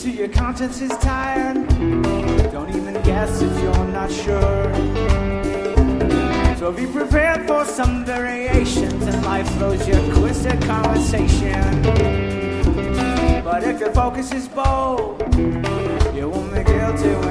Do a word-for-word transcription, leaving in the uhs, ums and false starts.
till your conscience is tired. Don't even guess if you're not sure. So be prepared for some variations, and life throws you a twisted conversation. But if your focus is bold, you won't be guilty when